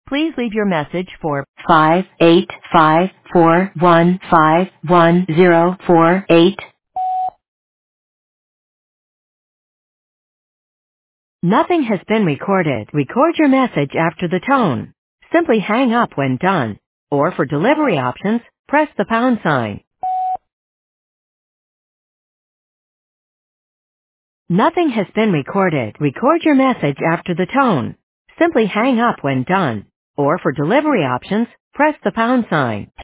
Please leave your message for 58541511048. Nothing has been recorded. Record your message after the tone. Simply hang up when done. Or for delivery options, press the pound sign. Nothing has been recorded. Record your message after the tone. Simply hang up when done. Or for delivery options, press the pound sign.